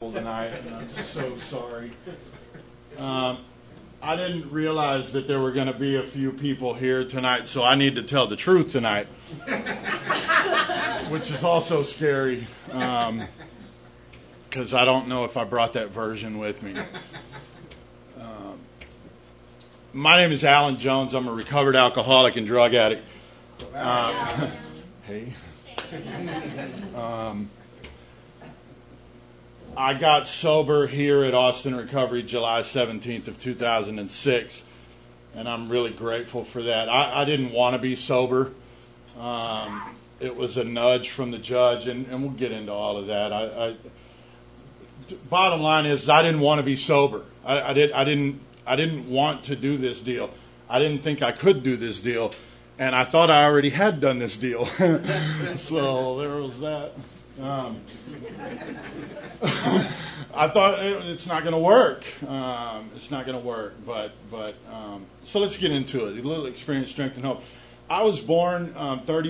tonight, and I'm so sorry. I didn't realize that there were going to be a few people here tonight, so I need to tell the truth tonight, which is also scary, because I don't know if I brought that version with me. My name is Alan Jones. I'm a recovered alcoholic and drug addict. Hey. I got sober here at Austin Recovery July 17th of 2006, and I'm really grateful for that. I didn't want to be sober. It was a nudge from the judge, and we'll get into all of that. Bottom line is, I didn't want to be sober. I didn't want to do this deal. I didn't think I could do this deal, and I thought I already had done this deal. So there was that. I thought it's not going to work. It's not going to work. But so let's get into it. A little experience, strength, and hope. I was born 30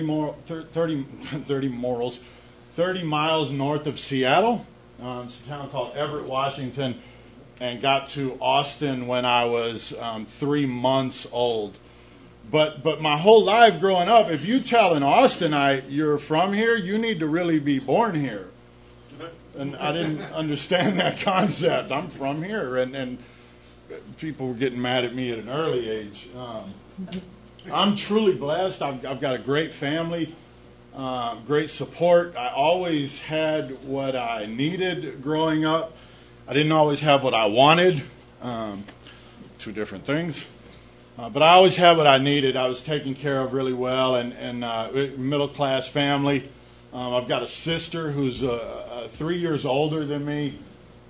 miles north of Seattle. It's a town called Everett, Washington, and got to Austin when I was 3 months old. But my whole life growing up, if you tell an Austinite you're from here, you need to really be born here. And I didn't understand that concept. I'm from here, and people were getting mad at me at an early age. I'm truly blessed. I've got a great family, great support. I always had what I needed growing up. I didn't always have what I wanted. Two different things. But I always had what I needed. I was taken care of really well, and middle-class family. I've got a sister who's 3 years older than me,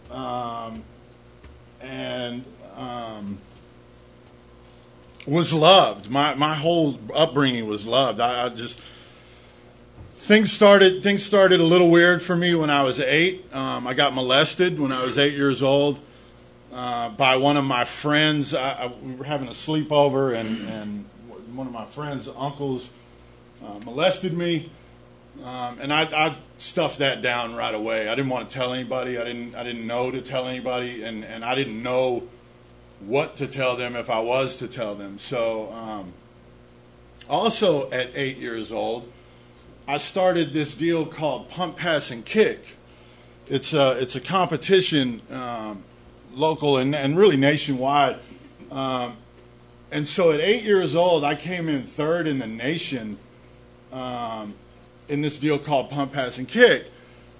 and was loved. My whole upbringing was loved. I just things started a little weird for me when I was 8. I got molested when I was 8 years old. By one of my friends. We were having a sleepover, and one of my friend's uncles molested me, and I stuffed that down right away. I didn't want to tell anybody. I didn't know to tell anybody, and I didn't know what to tell them if I was to tell them. So, also at 8 years old, I started this deal called Pump, Pass, and Kick. It's a competition. Local and really nationwide. And so at 8 years old, I came in third in the nation in this deal called Pump, Pass, and Kick.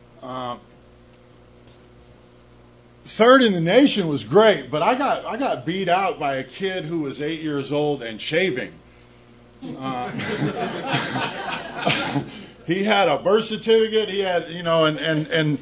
Third in the nation was great, but I got beat out by a kid who was 8 years old and shaving. He had a birth certificate. He had, and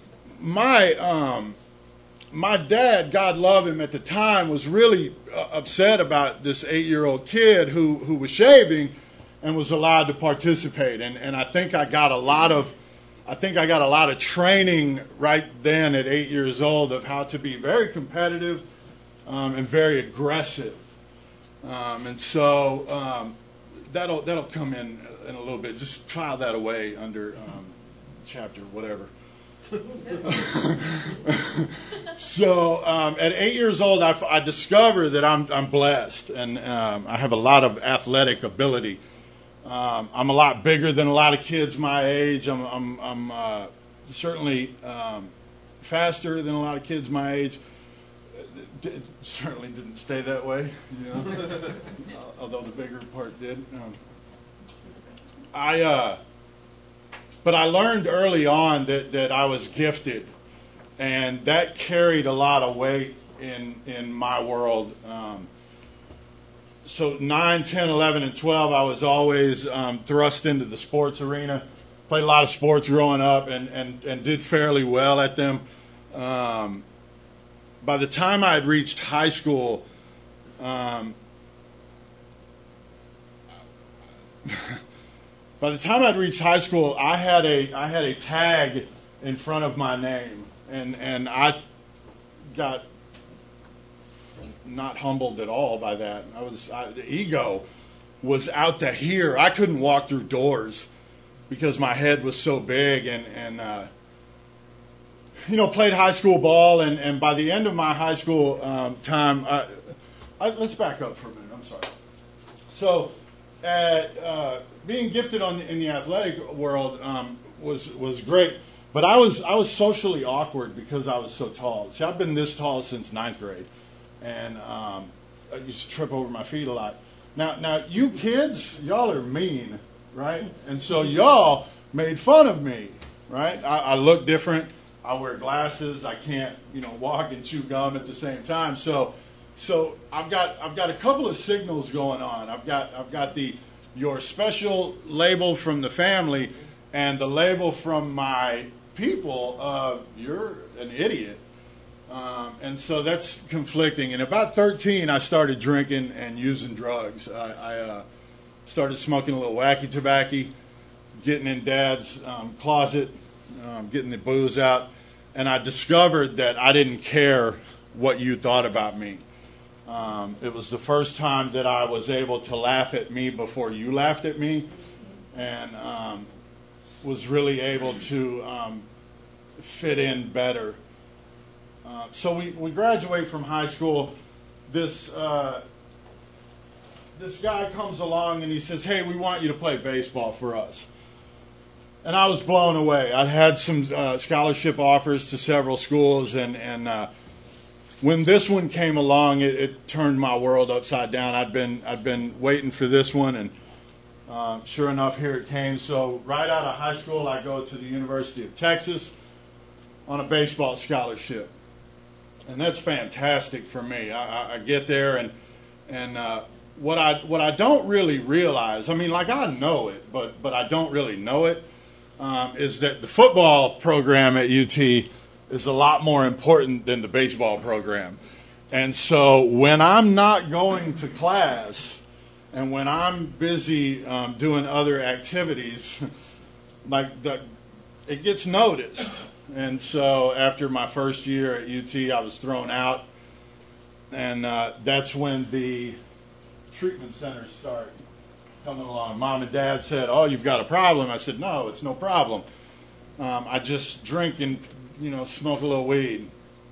my dad, God love him at the time, was really upset about this 8-year-old kid who was shaving and was allowed to participate. And I think I got a lot of training right then at 8 years old of how to be very competitive and very aggressive. And so that'll come in a little bit. Just file that away under chapter whatever. So at 8 years old, I discovered that I'm blessed, and I have a lot of athletic ability. I'm a lot bigger than a lot of kids my age. I'm certainly faster than a lot of kids my age. It certainly didn't stay that way, although the bigger part did. But I learned early on that I was gifted, and that carried a lot of weight in my world. So 9, 10, 11, and 12, I was always thrust into the sports arena. Played a lot of sports growing up and did fairly well at them. By the time I had reached high school, I had a tag in front of my name, and I got not humbled at all by that. The ego was out to here. I couldn't walk through doors because my head was so big, and played high school ball, and by the end of my high school time, let's back up for a minute. I'm sorry. So, being gifted in the athletic world was great, but I was socially awkward because I was so tall. See, I've been this tall since ninth grade, and I used to trip over my feet a lot. Now, you kids, y'all are mean, right? And so y'all made fun of me, right? I look different. I wear glasses. I can't, walk and chew gum at the same time. So I've got a couple of signals going on. I've got your special label from the family and the label from my people of you're an idiot. And so that's conflicting. And about 13, I started drinking and using drugs. I started smoking a little wacky tobacco, getting in Dad's closet, getting the booze out. And I discovered that I didn't care what you thought about me. It was the first time that I was able to laugh at me before you laughed at me, and was really able to fit in better. So we graduate from high school. This guy comes along and he says, "Hey, we want you to play baseball for us." And I was blown away. I'd had some scholarship offers to several schools, and when this one came along, it turned my world upside down. I'd been waiting for this one, and sure enough, here it came. So right out of high school, I go to the University of Texas on a baseball scholarship, and that's fantastic for me. I get there, and what I don't really realize, I know it, but I don't really know it, is that the football program at UT is a lot more important than the baseball program. And so when I'm not going to class and when I'm busy doing other activities, it gets noticed. And so after my first year at UT, I was thrown out. And that's when the treatment centers started coming along. Mom and Dad said, "Oh, you've got a problem." I said, "No, it's no problem. I just drink and smoke a little weed."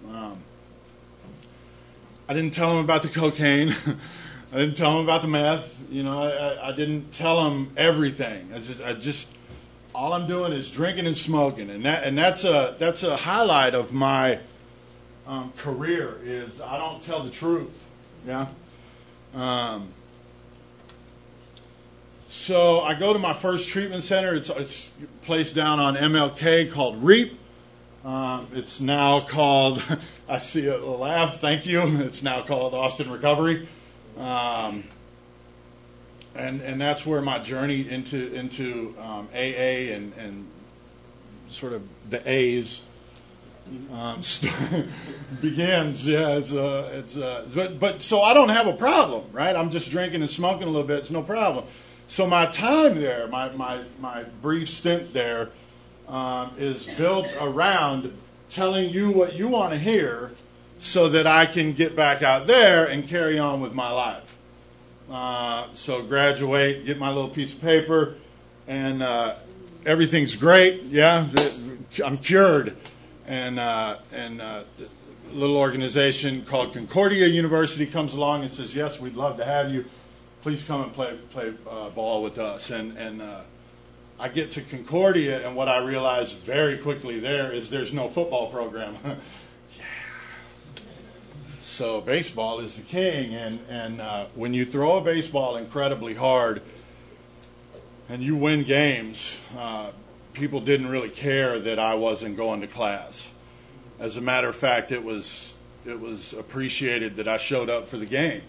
I didn't tell them about the cocaine. I didn't tell them about the meth. I didn't tell them everything. I just all I'm doing is drinking and smoking, and that's a highlight of my career. Is I don't tell the truth. Yeah. So I go to my first treatment center. It's a place down on MLK called REAP. It's now called, I see a laugh, thank you. It's now called Austin Recovery. And that's where my journey into AA and sort of the A's begins. Yeah, but so I don't have a problem, right? I'm just drinking and smoking a little bit. It's no problem. So my time there, my brief stint there, is built around telling you what you want to hear so that I can get back out there and carry on with my life. So graduate, get my little piece of paper, and everything's great. Yeah, I'm cured. And a little organization called Concordia University comes along and says, "Yes, we'd love to have you. Please come and play ball with us." And I get to Concordia, and what I realize very quickly there is there's no football program. Yeah. So baseball is the king, and when you throw a baseball incredibly hard and you win games, people didn't really care that I wasn't going to class. As a matter of fact, it was appreciated that I showed up for the game.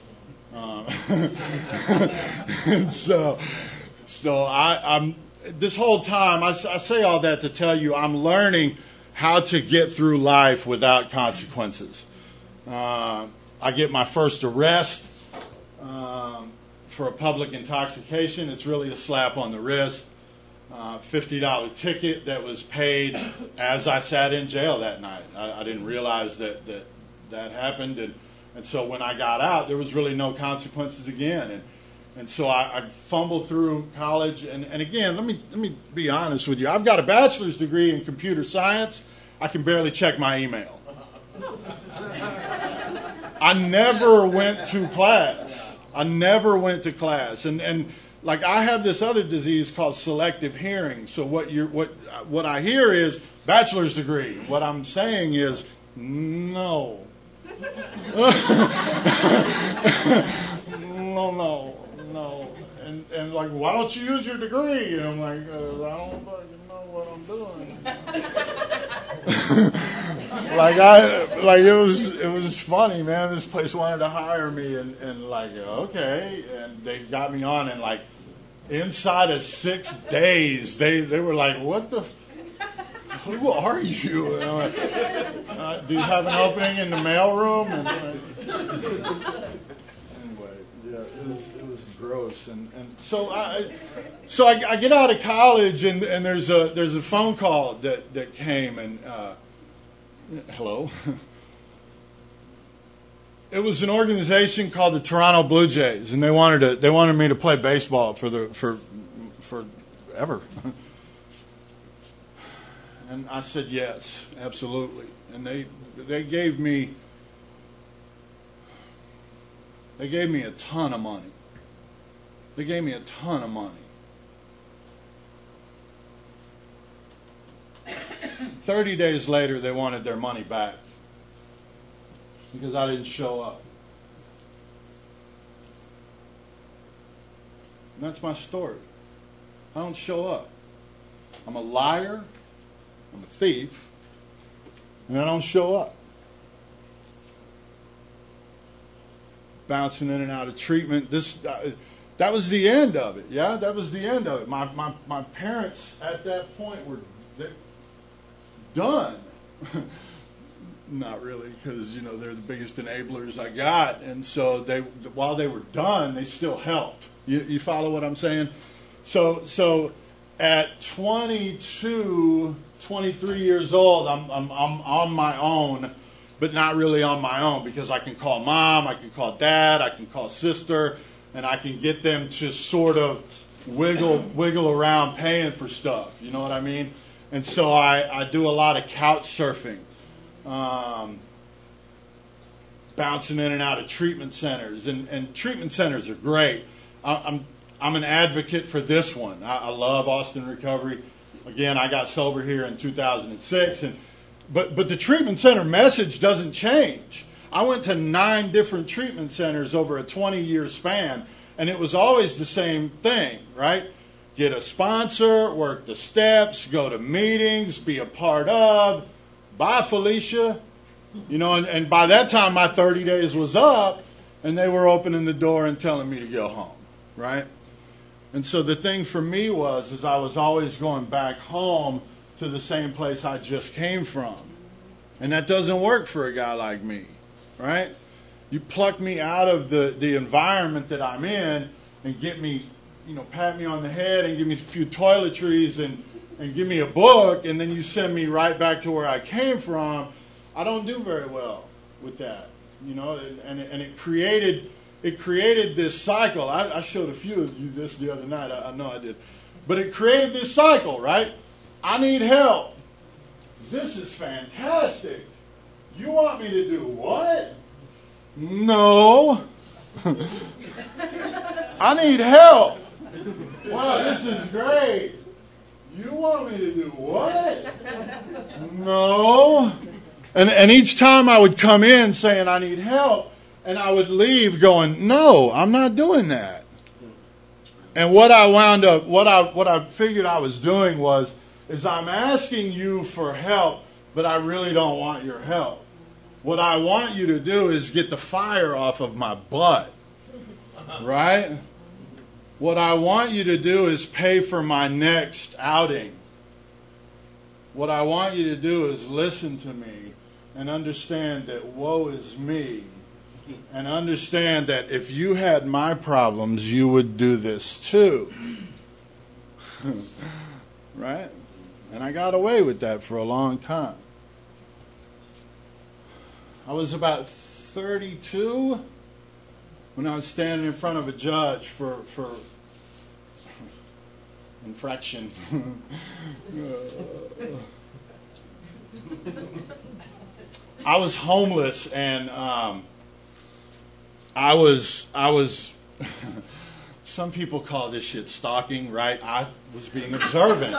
And so I'm this whole time, I say all that to tell you I'm learning how to get through life without consequences. I get my first arrest for a public intoxication. It's really a slap on the wrist. $50 ticket that was paid as I sat in jail that night. I didn't realize that happened, and so when I got out, there was really no consequences again. And so I fumbled through college. And again, let me be honest with you. I've got a bachelor's degree in computer science, I can barely check my email. I never went to class. And like I have this other disease called selective hearing. So what I hear is bachelor's degree. What I'm saying is no. No. And like, why don't you use your degree? And I'm like, I don't fucking know what I'm doing. It was funny, man. This place wanted to hire me, and like, okay, and they got me on, and like, inside of 6 days, they were like, what the. Who are you? And I'm like, do you have an opening in the mailroom? And anyway, yeah, it was gross. And so I get out of college, and there's a phone call that came, and hello. It was an organization called the Toronto Blue Jays, and they wanted me to play baseball for ever. And I said yes, absolutely. And they gave me a ton of money. 30 days later, they wanted their money back because I didn't show up. And that's my story. I don't show up. I'm a liar. I'm a thief, and I don't show up. Bouncing in and out of treatment. That was the end of it. Yeah, that was the end of it. My parents at that point were done. Not really, because they're the biggest enablers I got, and so while they were done, they still helped. You follow what I'm saying? So at 22. 23 years old, I'm on my own, but not really on my own, because I can call mom, I can call dad, I can call sister, and I can get them to sort of wiggle around paying for stuff. You know what I mean? And so I do a lot of couch surfing, bouncing in and out of treatment centers, and treatment centers are great. I'm an advocate for this one. I love Austin Recovery. Again, I got sober here in 2006, but the treatment center message doesn't change. I went to 9 different treatment centers over a 20-year span, and it was always the same thing, right? Get a sponsor, work the steps, go to meetings, be a part of. Bye, Felicia. And by that time, my 30 days was up, and they were opening the door and telling me to go home, right? And so the thing for me is I was always going back home to the same place I just came from. And that doesn't work for a guy like me, right? You pluck me out of the environment that I'm in and get me, pat me on the head and give me a few toiletries and give me a book, and then you send me right back to where I came from. I don't do very well with that, and it created this cycle. I showed a few of you this the other night. I know I did. But it created this cycle, right? I need help. This is fantastic. You want me to do what? No. I need help. Wow, this is great. You want me to do what? No. And each time I would come in saying I need help, and I would leave going, no, I'm not doing that. And what I figured I was doing is I'm asking you for help, but I really don't want your help. What I want you to do is get the fire off of my butt, right? What I want you to do is pay for my next outing. What I want you to do is listen to me and understand that woe is me. And understand that if you had my problems, you would do this too. Right? And I got away with that for a long time. I was about 32 when I was standing in front of a judge for infraction. I was homeless, and I was. Some people call this shit stalking, right? I was being observant.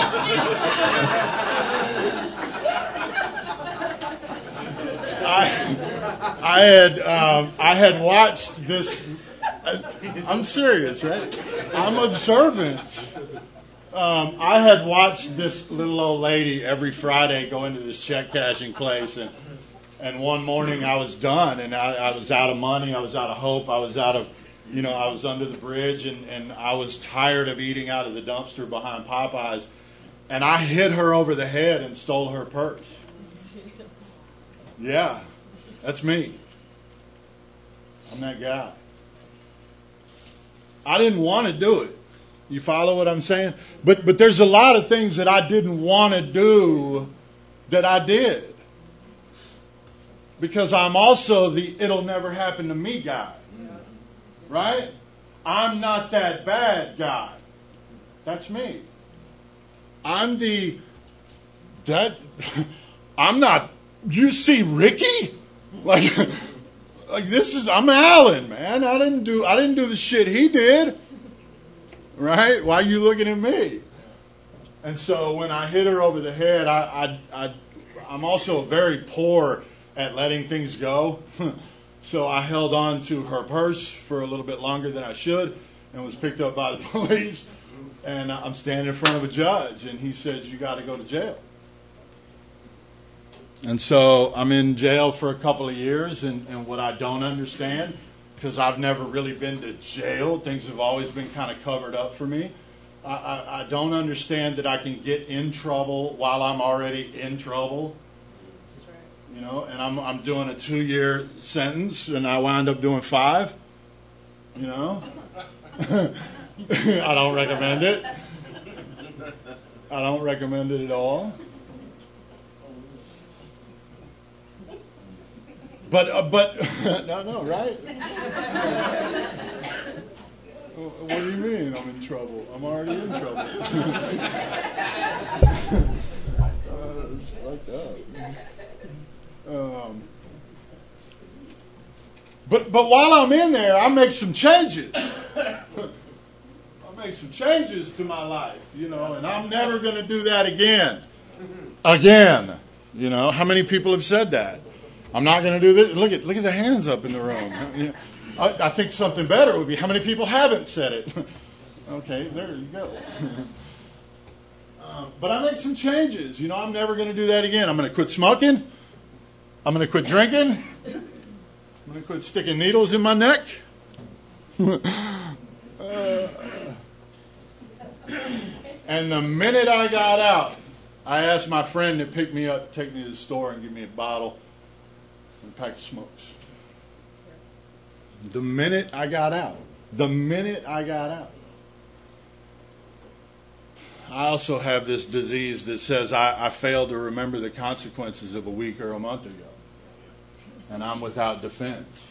I had watched this. I'm serious, right? I'm observant. I had watched this little old lady every Friday go into this check cashing place, and one morning I was done, and I was out of money, I was out of hope, I was out of, I was under the bridge, and I was tired of eating out of the dumpster behind Popeyes, and I hit her over the head and stole her purse. Yeah, that's me. I'm that guy. I didn't want to do it. You follow what I'm saying? But there's a lot of things that I didn't want to do that I did. Because I'm also the it'll never happen to me guy. Right? I'm not that bad guy. That's me. I'm not, you see Ricky? Like this is, I'm Alan, man. I didn't do the shit he did. Right? Why are you looking at me? And so when I hit her over the head, I'm also very poor at letting things go. So I held on to her purse for a little bit longer than I should and was picked up by the police. And I'm standing in front of a judge, and he says, you got to go to jail. And so I'm in jail for a couple of years, and what I don't understand, because I've never really been to jail, things have always been kind of covered up for me. I don't understand that I can get in trouble while I'm already in trouble. And I'm doing a 2-year sentence, and I wound up doing 5. I don't recommend it. I don't recommend it at all. But no, right? What do you mean I'm in trouble? I'm already in trouble. It's like that. But while I'm in there, I make some changes. I make some changes to my life, and I'm never going to do that again. Again. How many people have said that? I'm not going to do this. Look at the hands up in the room. I think something better would be how many people haven't said it. Okay, there you go. But I make some changes. I'm never going to do that again. I'm going to quit smoking. I'm going to quit drinking. I'm going to quit sticking needles in my neck. And the minute I got out, I asked my friend to pick me up, take me to the store, and give me a bottle and a pack of smokes. The minute I got out. I also have this disease that says I failed to remember the consequences of a week or a month ago. And I'm without defense.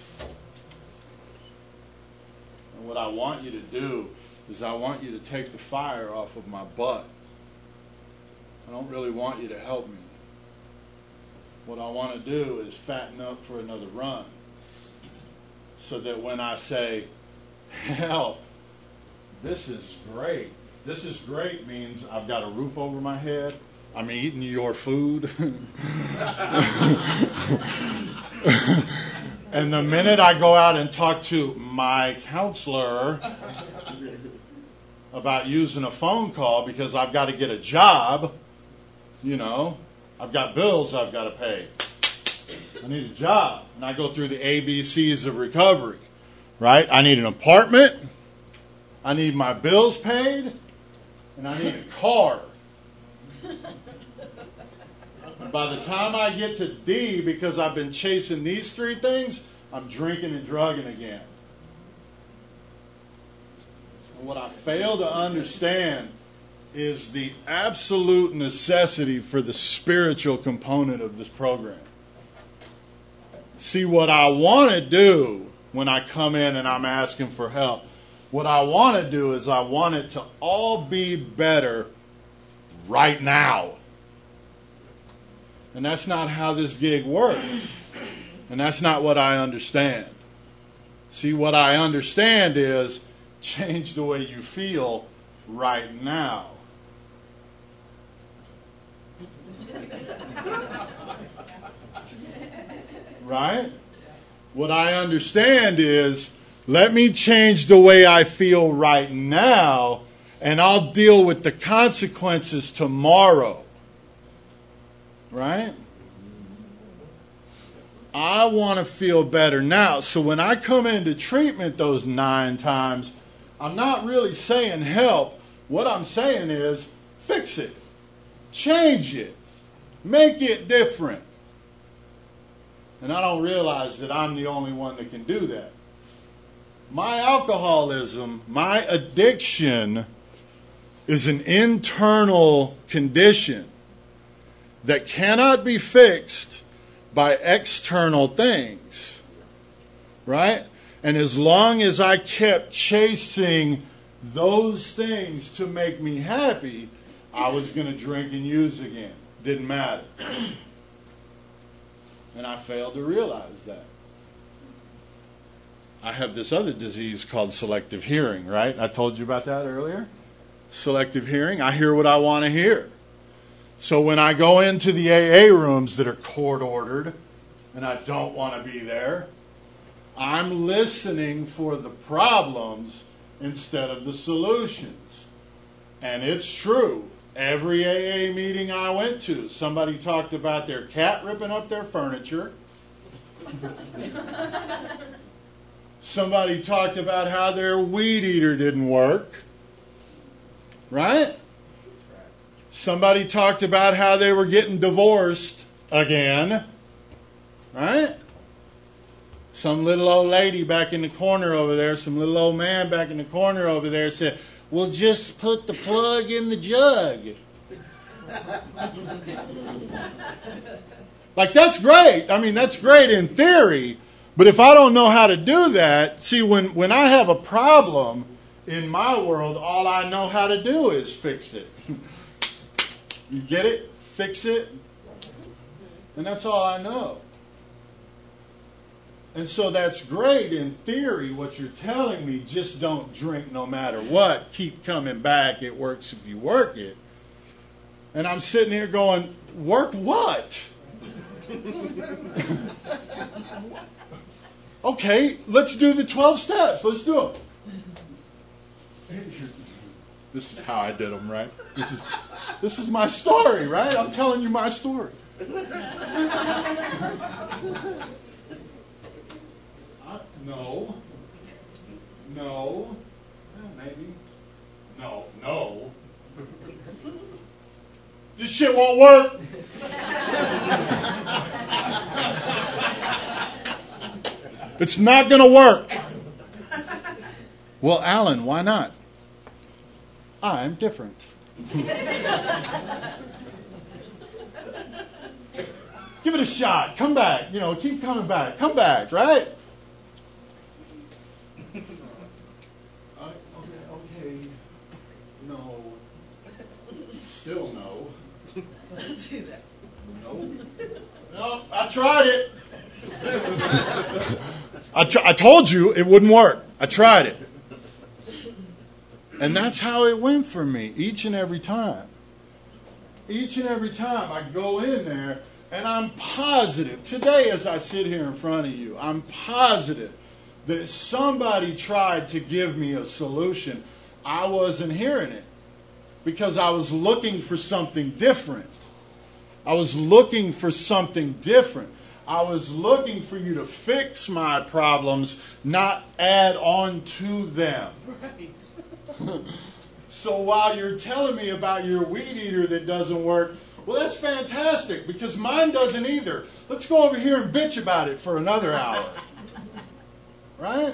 And what I want you to do is I want you to take the fire off of my butt. I don't really want you to help me. What I want to do is fatten up for another run. So that when I say, hell, this is great. This is great means I've got a roof over my head. I'm eating your food. And the minute I go out and talk to my counselor about using a phone call because I've got to get a job, I've got bills I've got to pay. I need a job. And I go through the ABCs of recovery, right? I need an apartment. I need my bills paid. And I need a car. By the time I get to D, because I've been chasing these 3 things, I'm drinking and drugging again. And what I fail to understand is the absolute necessity for the spiritual component of this program. See, what I want to do when I come in and I'm asking for help, what I want to do is I want it to all be better right now. And that's not how this gig works. And that's not what I understand. See, what I understand is change the way you feel right now. Right? What I understand is, let me change the way I feel right now, and I'll deal with the consequences tomorrow. Right? I want to feel better now. So when I come into treatment those 9 times, I'm not really saying help. What I'm saying is fix it. Change it. Make it different. And I don't realize that I'm the only one that can do that. My alcoholism, my addiction, is an internal condition that cannot be fixed by external things. Right? And as long as I kept chasing those things to make me happy, I was going to drink and use again. Didn't matter. And I failed to realize that. I have this other disease called selective hearing, right? I told you about that earlier. Selective hearing, I hear what I want to hear. So when I go into the AA rooms that are court-ordered, and I don't want to be there, I'm listening for the problems instead of the solutions. And it's true. Every AA meeting I went to, somebody talked about their cat ripping up their furniture. Somebody talked about how their weed eater didn't work. Right? Somebody talked about how they were getting divorced again. Right? Some little old lady back in the corner over there, some little old man back in the corner over there said, "Well, just put the plug in the jug." Like, that's great. I mean, that's great in theory. But if I don't know how to do that, see, when I have a problem in my world, all I know how to do is fix it. You get it? Fix it. And that's all I know. And so that's great in theory, what you're telling me. Just don't drink no matter what. Keep coming back. It works if you work it. And I'm sitting here going, work what? Okay, let's do the 12 steps. Let's do them. This is how I did them, right? This is my story, right? I'm telling you my story. No. Well, maybe. No. This shit won't work. It's not going to work. Well, Alan, why not? I'm different. Give it a shot. Come back. Keep coming back. Come back, right? Okay. No. Still no. Do that. No, I tried it. I told you it wouldn't work. I tried it. And that's how it went for me each and every time. Each and every time I go in there, and I'm positive, today as I sit here in front of you, I'm positive that somebody tried to give me a solution. I wasn't hearing it because I was looking for something different. I was looking for something different. I was looking for you to fix my problems, not add on to them. Right. So while you're telling me about your weed eater that doesn't work, well, that's fantastic because mine doesn't either. Let's go over here and bitch about it for another hour. Right?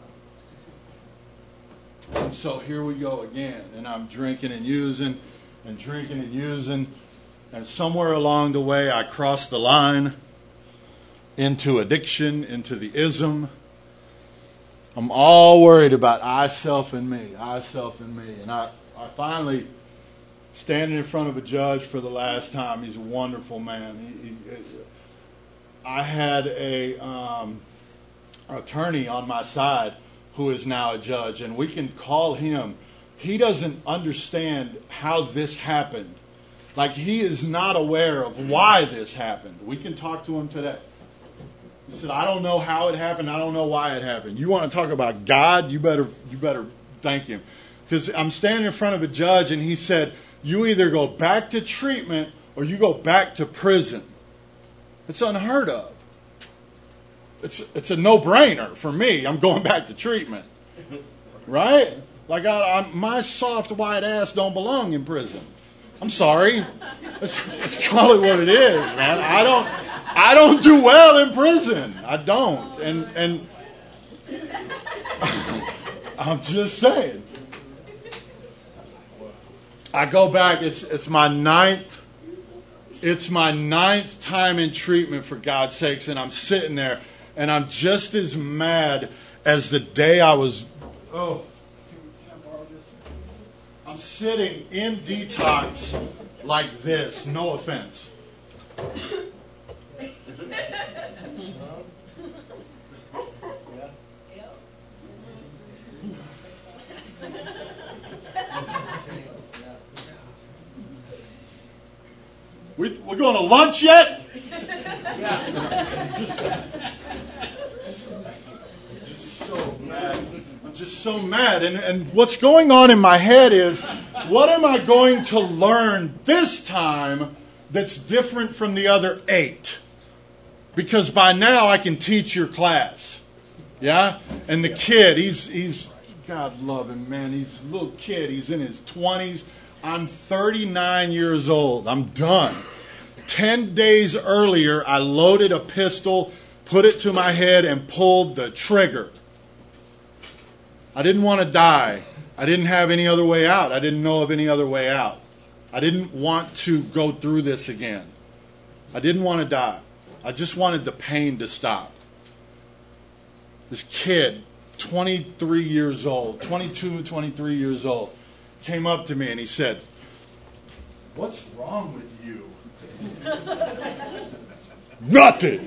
And so here we go again. And I'm drinking and using and drinking and using. And somewhere along the way, I crossed the line into addiction, into the ism. I'm all worried about I, self, and me. I, self, and me. And I finally standing in front of a judge for the last time. He's a wonderful man. I had a attorney on my side who is now a judge, and we can call him. He doesn't understand how this happened. Like, he is not aware of why this happened. We can talk to him today. He said, I don't know how it happened. I don't know why it happened. You want to talk about God? You better thank him. Because I'm standing in front of a judge, and he said, you either go back to treatment or you go back to prison. It's unheard of. It's a no-brainer for me. I'm going back to treatment. Right? Like, my soft white ass don't belong in prison. I'm sorry. It's probably what it is, man. I don't do well in prison. I don't. And I'm just saying. I go back. It's my ninth time in treatment, for God's sakes, and I'm sitting there, and I'm just as mad as the day I was. Oh, can I borrow this? I'm sitting in detox like this. No offense. We're going to lunch yet? I'm just so mad. And what's going on in my head is, what am I going to learn this time that's different from the other 8? Because by now I can teach your class. Yeah? And the kid, he's God love him, man. He's a little kid. He's in his 20s. I'm 39 years old. I'm done. 10 days earlier, I loaded a pistol, put it to my head, and pulled the trigger. I didn't want to die. I didn't have any other way out. I didn't know of any other way out. I didn't want to go through this again. I didn't want to die. I just wanted the pain to stop. This kid, 23 years old, 22, 23 years old, came up to me and he said, "What's wrong with you?" Nothing.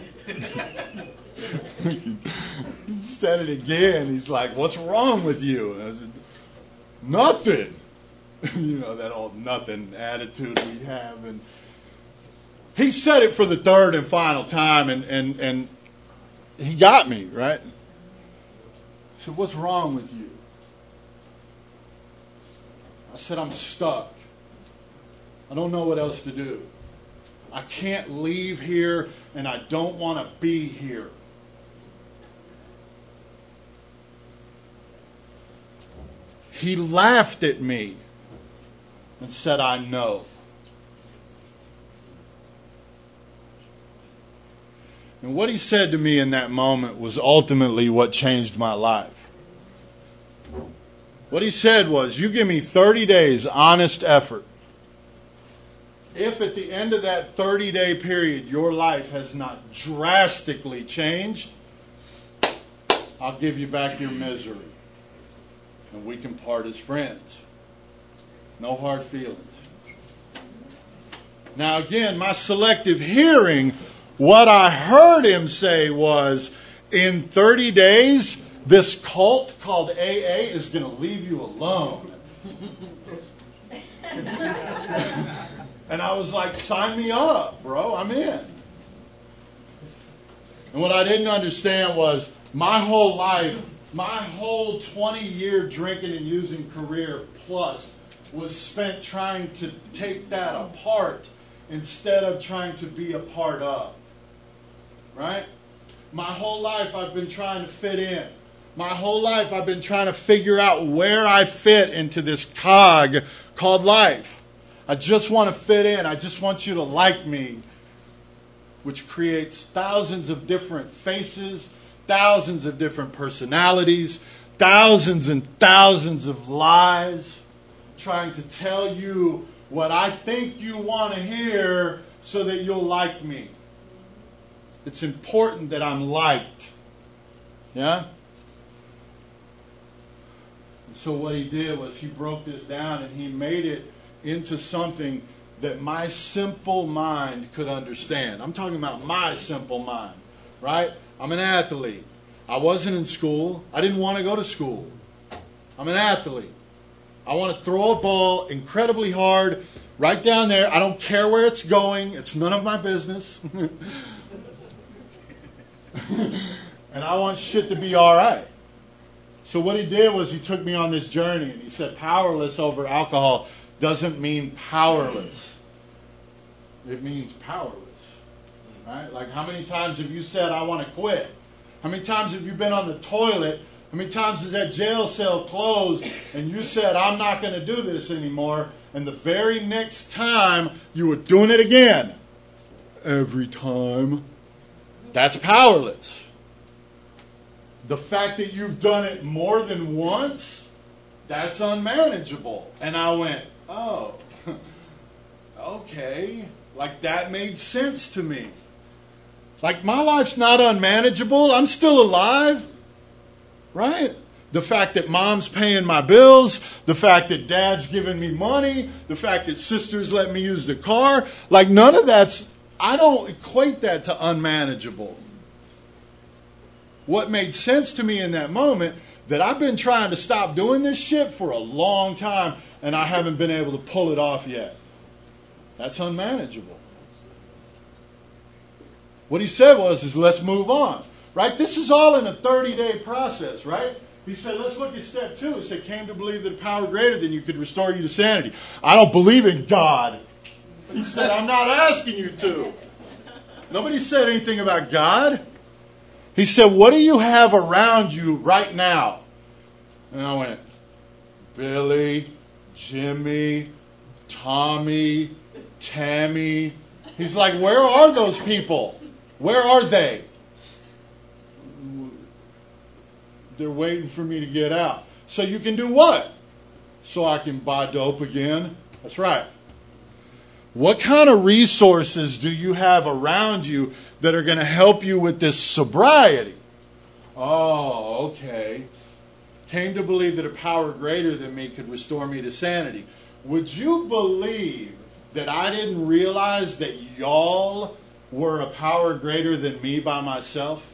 He said it again. He's like, "What's wrong with you?" And I said, "Nothing." You know, that old nothing attitude we have. And he said it for the third and final time, and he got me, right? He said, "What's wrong with you?" I said, "I'm stuck. I don't know what else to do. I can't leave here, and I don't want to be here." He laughed at me and said, "I know." And what he said to me in that moment was ultimately what changed my life. What he said was, "You give me 30 days honest effort. If at the end of that 30-day period your life has not drastically changed, I'll give you back your misery. And we can part as friends. No hard feelings." Now again, my selective hearing, what I heard him say was, in 30 days, this cult called AA is going to leave you alone. And I was like, sign me up, bro. I'm in. And what I didn't understand was my whole life, my whole 20-year drinking and using career plus was spent trying to take that apart instead of trying to be a part of. Right? My whole life I've been trying to fit in. My whole life I've been trying to figure out where I fit into this cog called life. I just want to fit in. I just want you to like me. Which creates thousands of different faces, thousands of different personalities, thousands and thousands of lies, trying to tell you what I think you want to hear so that you'll like me. It's important that I'm liked. Yeah? So what he did was he broke this down and he made it into something that my simple mind could understand. I'm talking about my simple mind, right? I'm an athlete. I wasn't in school. I didn't want to go to school. I'm an athlete. I want to throw a ball incredibly hard right down there. I don't care where it's going. It's none of my business. And I want shit to be all right. So what he did was he took me on this journey, and he said powerless over alcohol doesn't mean powerless. It means powerless. Right? Like, how many times have you said, I want to quit? How many times have you been on the toilet? How many times has that jail cell closed and you said, I'm not going to do this anymore, and the very next time you were doing it again? Every time. That's powerless. The fact that you've done it more than once, that's unmanageable. And I went, oh, okay. Like, that made sense to me. Like, my life's not unmanageable. I'm still alive. Right? The fact that mom's paying my bills, the fact that dad's giving me money, the fact that sisters let me use the car, like, none of that's, I don't equate that to unmanageable. What made sense to me in that moment, that I've been trying to stop doing this shit for a long time, and I haven't been able to pull it off yet. That's unmanageable. What he said was, let's move on. Right? This is all in a 30-day process, right? He said, let's look at step 2. He said, came to believe that a power greater than you could restore you to sanity. I don't believe in God. He said, I'm not asking you to. Nobody said anything about God. He said, what do you have around you right now? And I went, Billy, Jimmy, Tommy, Tammy. He's like, where are those people? Where are they? They're waiting for me to get out. So you can do what? So I can buy dope again? That's right. What kind of resources do you have around you that are going to help you with this sobriety? Oh, okay. Came to believe that a power greater than me could restore me to sanity. Would you believe that I didn't realize that y'all were a power greater than me by myself?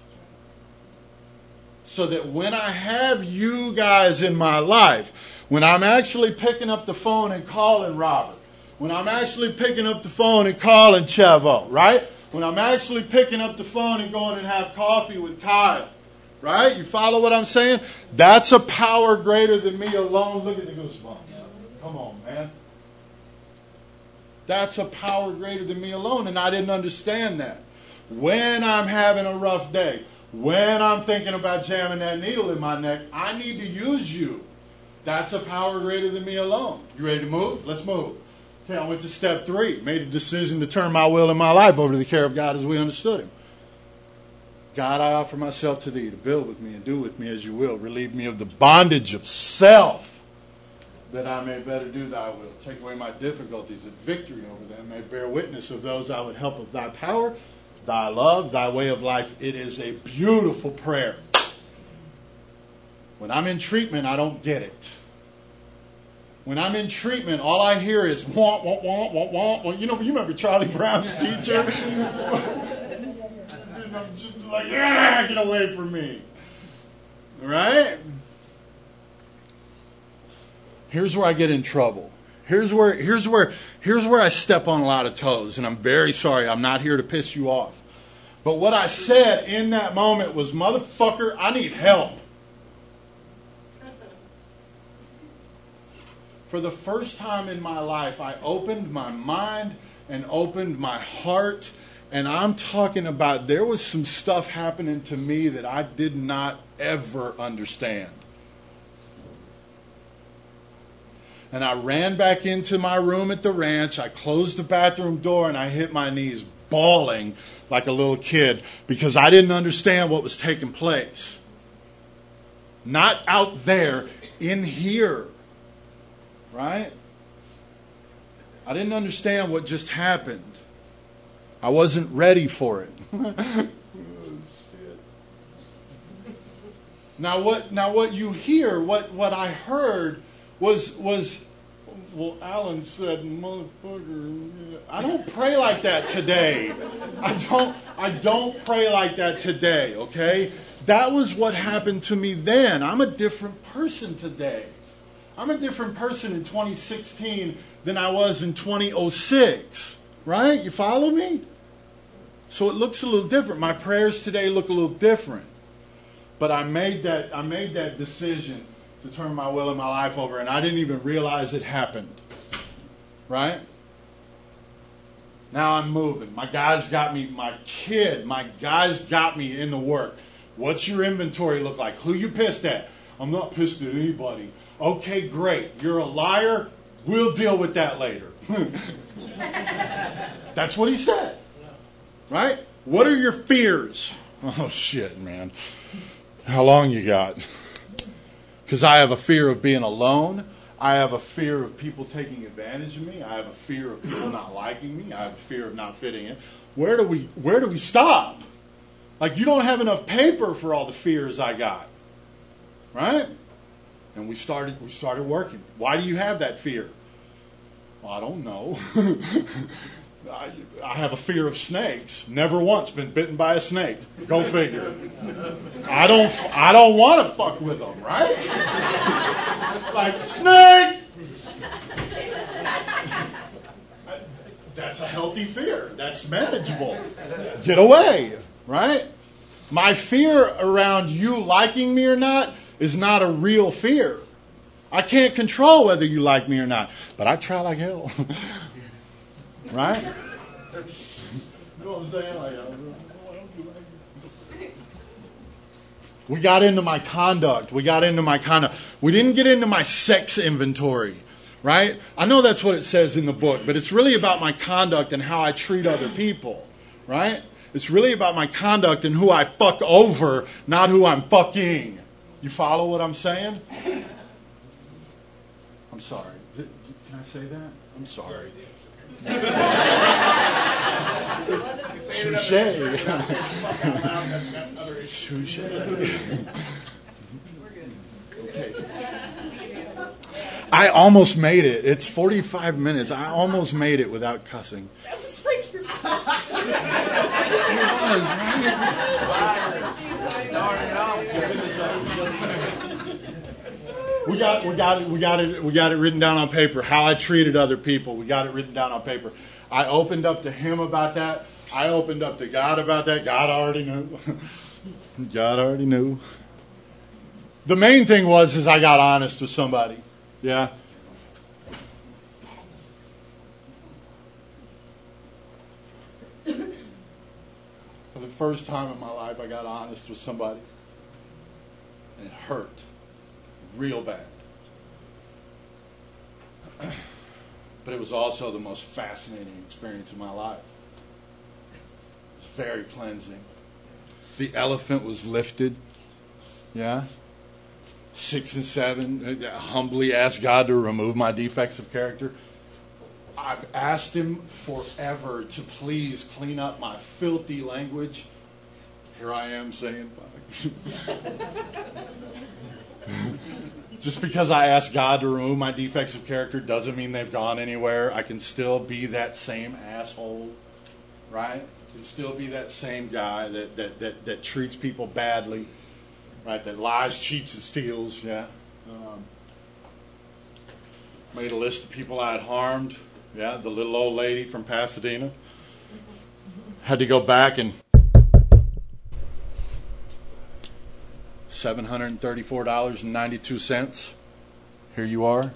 So that when I have you guys in my life, when I'm actually picking up the phone and calling Robert, when I'm actually picking up the phone and calling Chevo, right? When I'm actually picking up the phone and going and have coffee with Kyle, right? You follow what I'm saying? That's a power greater than me alone. Look at the goosebumps. Come on, man. That's a power greater than me alone, and I didn't understand that. When I'm having a rough day, when I'm thinking about jamming that needle in my neck, I need to use you. That's a power greater than me alone. You ready to move? Let's move. Okay, I went to step 3. Made a decision to turn my will and my life over to the care of God as we understood Him. God, I offer myself to Thee to build with me and do with me as You will. Relieve me of the bondage of self, that I may better do Thy will. Take away my difficulties, that victory over them may bear witness of those I would help of Thy power, Thy love, Thy way of life. It is a beautiful prayer. When I'm in treatment, I don't get it. When I'm in treatment, all I hear is wah, wah, wah, wah, wah, wah. You remember Charlie Brown's teacher? And I'm just like, get away from me. Right? Here's where I get in trouble. Here's where I step on a lot of toes, and I'm very sorry. I'm not here to piss you off. But what I said in that moment was, motherfucker, I need help. For the first time in my life, I opened my mind and opened my heart, and I'm talking about there was some stuff happening to me that I did not ever understand. And I ran back into my room at the ranch. I closed the bathroom door and I hit my knees, bawling like a little kid, because I didn't understand what was taking place. Not out there, in here. Right? I didn't understand what just happened. I wasn't ready for it. Oh, shit. Now what you hear, what I heard was well, Alan said, motherfucker. I don't pray like that today. I don't pray like that today, okay? That was what happened to me then. I'm a different person today. I'm a different person in 2016 than I was in 2006, right? You follow me? So it looks a little different. My prayers today look a little different. But I made that decision to turn my will and my life over, and I didn't even realize it happened. Right? Now I'm moving. My guys got me in the work. What's your inventory look like? Who you pissed at? I'm not pissed at anybody. Okay, great. You're a liar. We'll deal with that later. That's what he said. Right? What are your fears? Oh, shit, man. How long you got? Because I have a fear of being alone. I have a fear of people taking advantage of me. I have a fear of people not liking me. I have a fear of not fitting in. Where do we stop? Like, you don't have enough paper for all the fears I got. Right? And we started working. Why do you have that fear? Well, I don't know. I have a fear of snakes. Never once been bitten by a snake. Go figure. I don't want to fuck with them, right? Like, snake! That's a healthy fear. That's manageable. Get away, right? My fear around you liking me or not is not a real fear. I can't control whether you like me or not, but I try like hell. Right? You know what I'm saying? Like, we got into my conduct. We didn't get into my sex inventory. Right? I know that's what it says in the book, but it's really about my conduct and how I treat other people. Right? It's really about my conduct and who I fuck over, not who I'm fucking. You follow what I'm saying? I'm sorry. Can I say that? I'm sorry. Touche. Okay. I almost made it. It's 45 minutes. I almost made it without cussing. That was like your We got it written down on paper. How I treated other people. We got it written down on paper. I opened up to him about that. I opened up to God about that. God already knew. God already knew. The main thing was I got honest with somebody. Yeah. For the first time in my life, I got honest with somebody. And it hurt. Real bad. But it was also the most fascinating experience of my life. It was very cleansing. The elephant was lifted. Yeah. 6 and 7. Humbly asked God to remove my defects of character. I've asked him forever to please clean up my filthy language. Here I am saying, just because I asked God to remove my defects of character doesn't mean they've gone anywhere. I can still be that same asshole, right? I can still be that same guy that treats people badly, right? That lies, cheats, and steals, yeah. Made a list of people I had harmed, yeah. The little old lady from Pasadena. Had to go back and $734.92. Here you are.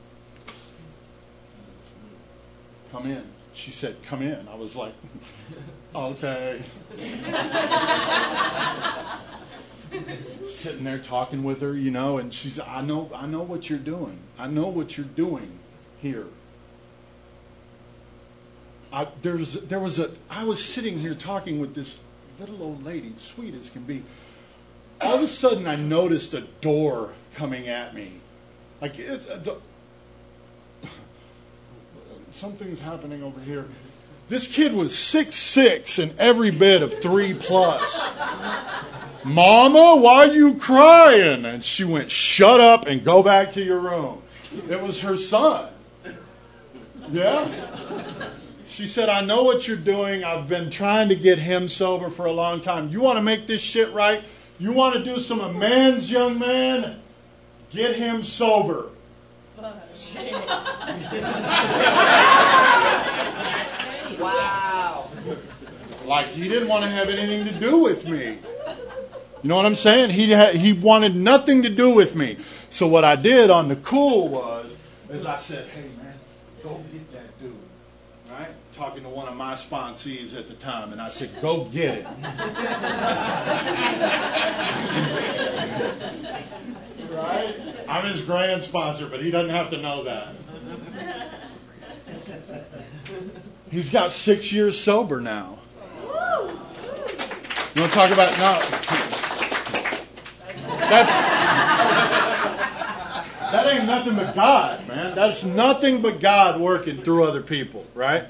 Come in. She said, come in. I was like, okay. Sitting there talking with her, you know, and she's, I know what you're doing. I know what you're doing here. I was sitting here talking with this little old lady, sweet as can be. All of a sudden, I noticed a door coming at me. Like, something's happening over here. This kid was 6'6" and every bit of 3+. Mama, why are you crying? And she went, shut up and go back to your room. It was her son. Yeah. She said, I know what you're doing. I've been trying to get him sober for a long time. You want to make this shit right? You want to do some amends, young man? Get him sober. Wow. Like he didn't want to have anything to do with me. You know what I'm saying? He wanted nothing to do with me. So what I did on the cool is I said, hey man, go get that dude. Right? Talking to one of my sponsees at the time, and I said, go get it. Right? I'm his grand sponsor, but he doesn't have to know that. He's got 6 years sober now. You want to talk about that ain't nothing but God, man. That's nothing but God working through other people, right?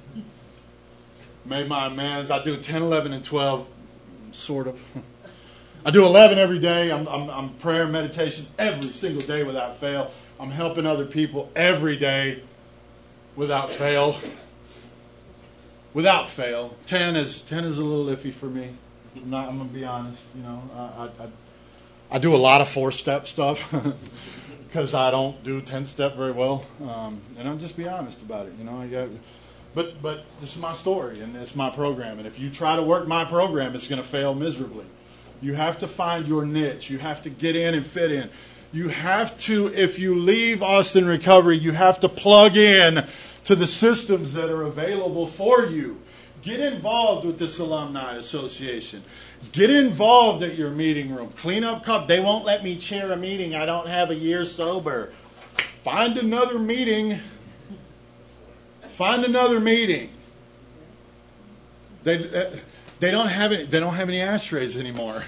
Made my amends. I do 10, 11, and 12, sort of. I do 11 every day. I'm prayer and meditation every single day without fail. I'm helping other people every day without fail. Without fail. 10 is a little iffy for me. I'm going to be honest. You know, I do a lot of 4-step stuff because I don't do 10-step very well. And I'll just be honest about it. You know, but this is my story and it's my program. And if you try to work my program, it's going to fail miserably. You have to find your niche. You have to get in and fit in. You have to, if you leave Austin Recovery, you have to plug in to the systems that are available for you. Get involved with this alumni association. Get involved at your meeting room. Clean up cup. They won't let me chair a meeting. I don't have a year sober. Find another meeting. Find another meeting. They don't have any ashtrays anymore.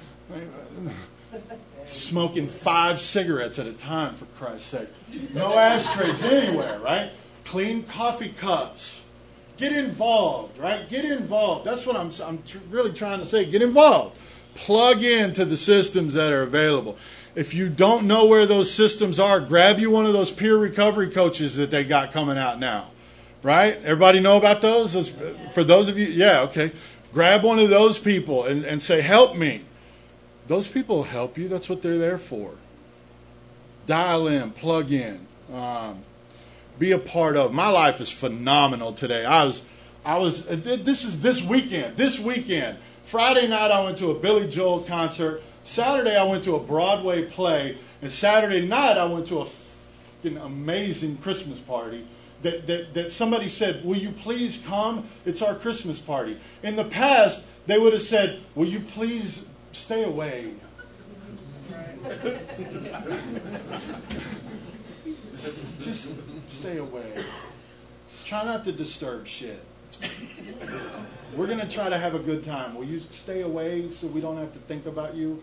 Smoking 5 cigarettes at a time, for Christ's sake. No ashtrays anywhere, right? Clean coffee cups. Get involved, right? Get involved. That's what I'm really trying to say. Get involved. Plug into the systems that are available. If you don't know where those systems are, grab you one of those peer recovery coaches that they got coming out now, right? Everybody know about those? For those of you, yeah, okay. Grab one of those people and say, help me. Those people will help you. That's what they're there for. Dial in, plug in. Be a part of. My life is phenomenal today. This weekend. Friday night I went to a Billy Joel concert. Saturday I went to a Broadway play. And Saturday night I went to a fucking amazing Christmas party that somebody said, will you please come? It's our Christmas party. In the past, they would have said, will you please stay away? Just stay away. Try not to disturb shit. We're going to try to have a good time. Will you stay away so we don't have to think about you?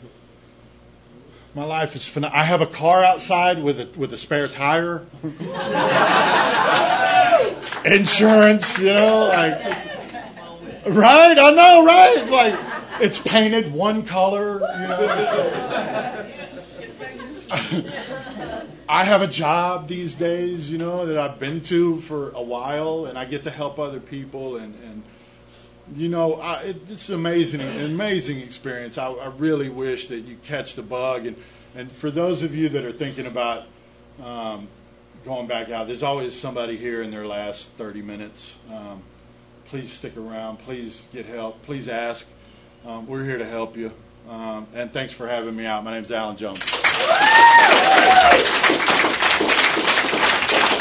My life is phenomenal. I have a car outside with a spare tire. Insurance, you know, like, right? I know, right? It's like, it's painted one color, you know. I have a job these days, you know, that I've been to for a while, and I get to help other people, and you know, it's an amazing experience. I really wish that you catch the bug, and for those of you that are thinking about going back out, there's always somebody here in their last 30 minutes. Please stick around. Please get help. Please ask. We're here to help you. And thanks for having me out. My name's Alan Jones.